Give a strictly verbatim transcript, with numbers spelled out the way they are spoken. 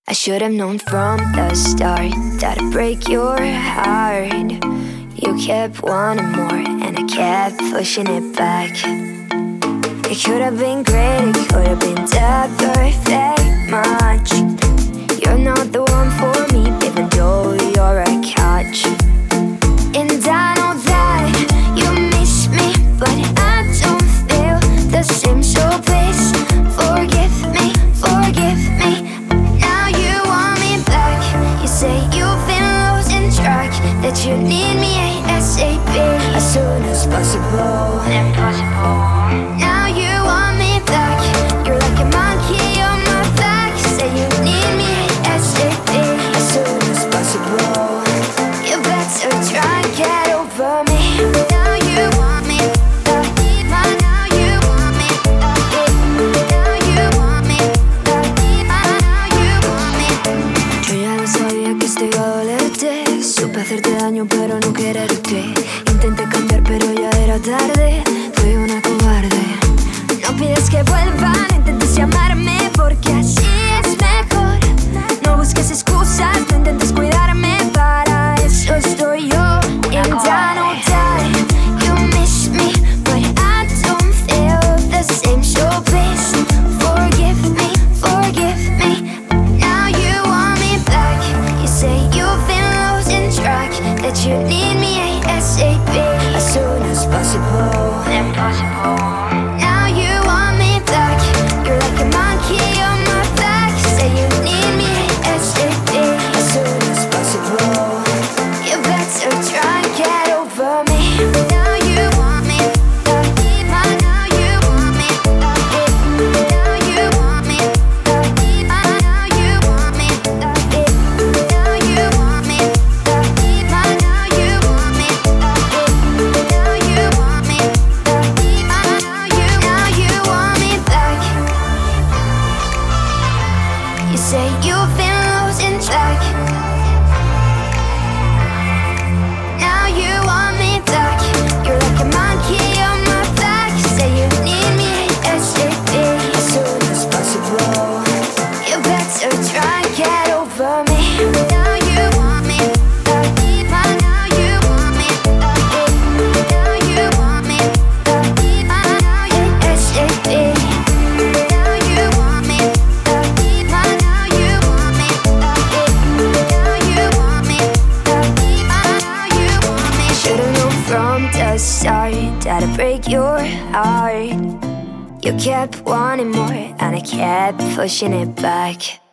I should have known from the start that I'd break your heart. You kept wanting more and I kept pushing it back. It could have been great, it could have been the perfect match. You're not the one for me, even though you're a catch. And I know that you miss me, but I don't feel the same. So please forgive me, forgive me. Now you want me back. You say you've been losing track, that you need me ASAP, as soon as possible. Impossible. Now you want me back. You're like a monkey on my back. Say you need me ASAP, as soon as possible. You better try and get over me. Now you want me back. Now you want me back. Now you want me back. Now you want me. Yo ya lo sabía que esto iba a dolerte. Supe hacerte daño pero no quererte. Intenté cambiar pero ya era tarde. Fui una cobarde. No pides que vuelva, no intentes llamarme, porque así es mejor. No busques excusas, no intentes cuidarme, para eso estoy yo. And I know that you miss me, but I don't feel the same. So please forgive me, forgive me. Now you want me back. You say you've been losing track, that you need me ASAP, as soon as possible. Impossible. Now you want me back. You're like a monkey on my back. Say you need me ASAP, as soon as possible. You better try and get over me. Now you want me back. Now you want me back. Now you want me back. Now you want me back. Now you want me back. Now you want me back. Now you want me back. Now you, now you want me back. You say you've been losing track. Now you want me back. You're like a monkey on my back. Say you need me ASAP, as soon as possible. You better try and get over me. Now you want me back. Now you want me back. Now you want me back. Now you ASAP. Now you want me back. Now you want me back. Now you want me back. Now you want me. Should've known from the start that I'd break your heart. You kept wanting more and I kept pushing it back.